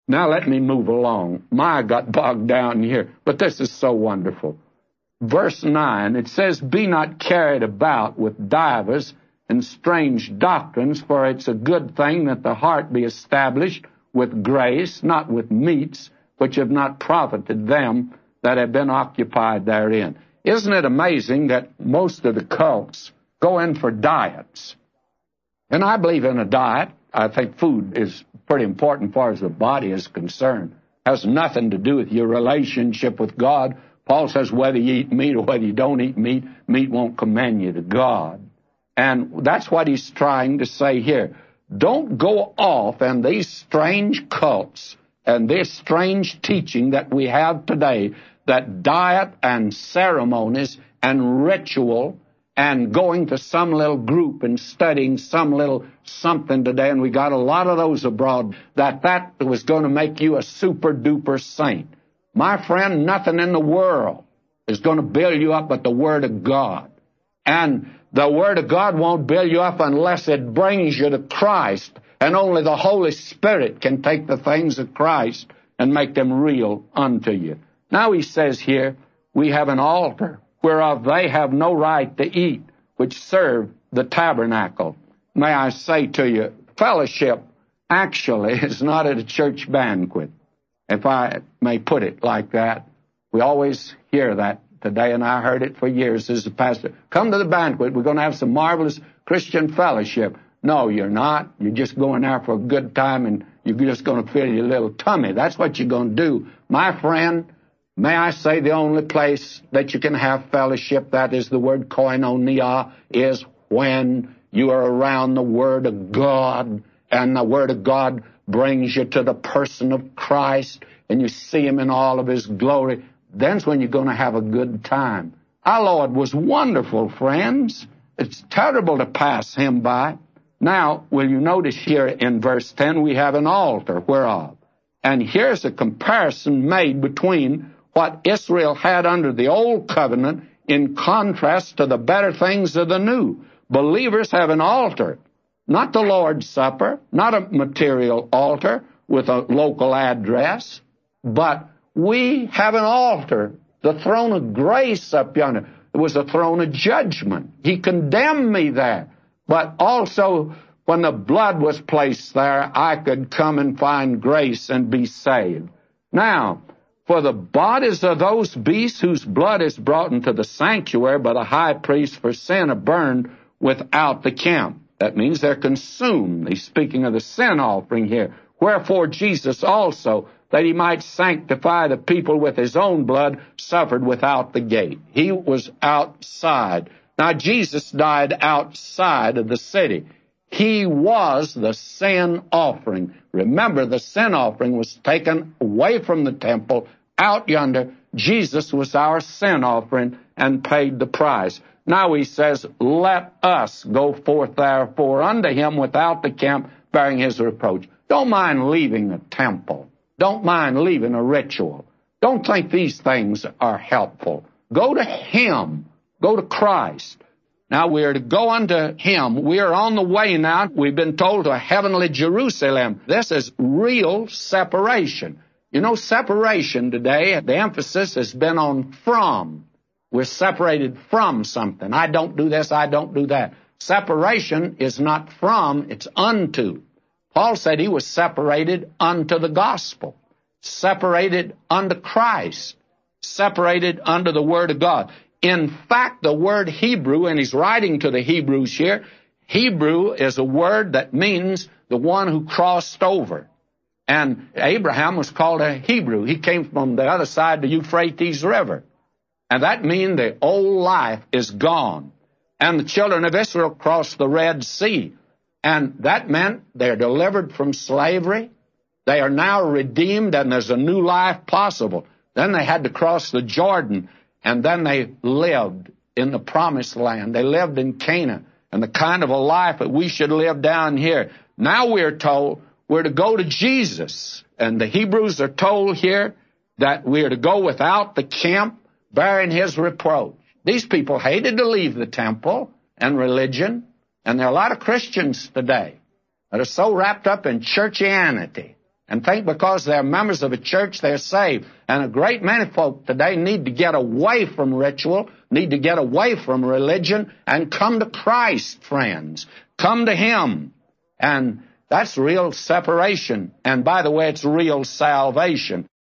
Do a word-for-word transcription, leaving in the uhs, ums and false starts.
Now let me move along. My, I got bogged down here, but this is so wonderful. Verse nine, it says, "Be not carried about with divers and strange doctrines, for it's a good thing that the heart be established with grace, not with meats, which have not profited them that have been occupied therein." Isn't it amazing that most of the cults go in for diets? And I believe in a diet. I think food is pretty important as far as the body is concerned. It has nothing to do with your relationship with God. Paul says whether you eat meat or whether you don't eat meat, meat won't commend you to God. And that's what he's trying to say here. Don't go off in these strange cults and this strange teaching that we have today, that diet and ceremonies and ritual and going to some little group and studying some little something today, and we got a lot of those abroad, that that was going to make you a super-duper saint. My friend, nothing in the world is going to build you up but the Word of God. And the Word of God won't build you up unless it brings you to Christ, and only the Holy Spirit can take the things of Christ and make them real unto you. Now he says here, we have an altar whereof they have no right to eat, which serve the tabernacle. May I say to you, fellowship actually is not at a church banquet, if I may put it like that. We always hear that today, and I heard it for years as a pastor. Come to the banquet, we're going to have some marvelous Christian fellowship. No, you're not. You're just going there for a good time, and you're just going to fill your little tummy. That's what you're going to do. My friend, may I say the only place that you can have fellowship, that is the word koinonia, is when you are around the Word of God, and the Word of God brings you to the person of Christ, and you see Him in all of His glory. Then's when you're going to have a good time. Our Lord was wonderful, friends. It's terrible to pass Him by. Now, will you notice here in verse ten, we have an altar whereof. And here's a comparison made between what Israel had under the old covenant in contrast to the better things of the new. Believers have an altar, not the Lord's Supper, not a material altar with a local address, but we have an altar, the throne of grace up yonder. It was a throne of judgment. He condemned me there. But also, when the blood was placed there, I could come and find grace and be saved. Now, for the bodies of those beasts whose blood is brought into the sanctuary by the high priest for sin are burned without the camp. That means they're consumed. He's speaking of the sin offering here. Wherefore Jesus also, that he might sanctify the people with his own blood, suffered without the gate. He was outside. Now, Jesus died outside of the city. He was the sin offering. Remember, the sin offering was taken away from the temple, out yonder. Jesus was our sin offering and paid the price. Now he says, let us go forth therefore unto him without the camp, bearing his reproach. Don't mind leaving a temple. Don't mind leaving a ritual. Don't think these things are helpful. Go to him. Go to Christ. Now we are to go unto him. We are on the way now. We've been told to a heavenly Jerusalem. This is real separation. You know, separation today, the emphasis has been on from. We're separated from something. I don't do this, I don't do that. Separation is not from, it's unto. Paul said he was separated unto the gospel, separated unto Christ, separated unto the Word of God. In fact, the word Hebrew, and he's writing to the Hebrews here, Hebrew is a word that means the one who crossed over. And Abraham was called a Hebrew. He came from the other side of the Euphrates River. And that means the old life is gone. And the children of Israel crossed the Red Sea. And that meant they're delivered from slavery. They are now redeemed, and there's a new life possible. Then they had to cross the Jordan, and then they lived in the Promised Land. They lived in Canaan, and the kind of a life that we should live down here. Now we're told we're to go to Jesus. And the Hebrews are told here that we are to go without the camp, bearing his reproach. These people hated to leave the temple and religion, and there are a lot of Christians today that are so wrapped up in churchianity and think because they're members of a church they're saved. And a great many folk today need to get away from ritual, need to get away from religion, and come to Christ, friends. Come to Him. And that's real separation. And by the way, it's real salvation.